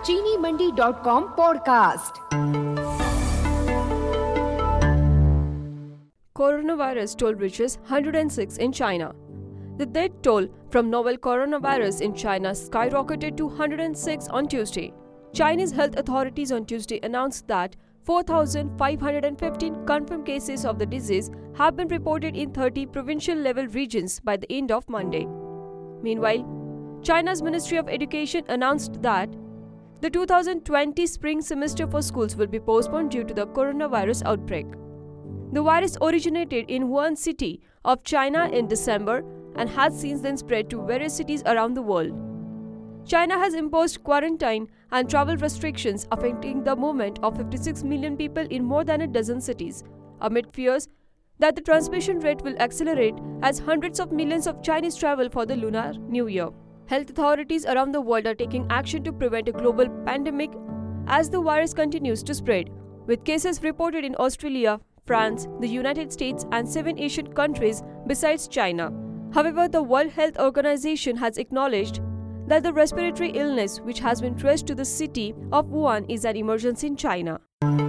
ChiniMandi.com podcast. Coronavirus toll reaches 106 in China. The death toll from novel coronavirus in China skyrocketed to 106 on Tuesday. Chinese health authorities on Tuesday announced that 4,515 confirmed cases of the disease have been reported in 30 provincial-level regions by the end of Monday. Meanwhile, China's Ministry of Education announced that the 2020 spring semester for schools will be postponed due to the coronavirus outbreak. The virus originated in Wuhan city of China in December and has since then spread to various cities around the world. China has imposed quarantine and travel restrictions affecting the movement of 56 million people in more than a dozen cities, amid fears that the transmission rate will accelerate as hundreds of millions of Chinese travel for the Lunar New Year. Health authorities around the world are taking action to prevent a global pandemic as the virus continues to spread, with cases reported in Australia, France, the United States, and 7 Asian countries besides China. However, the World Health Organization has acknowledged that the respiratory illness which has been traced to the city of Wuhan is an emergency in China.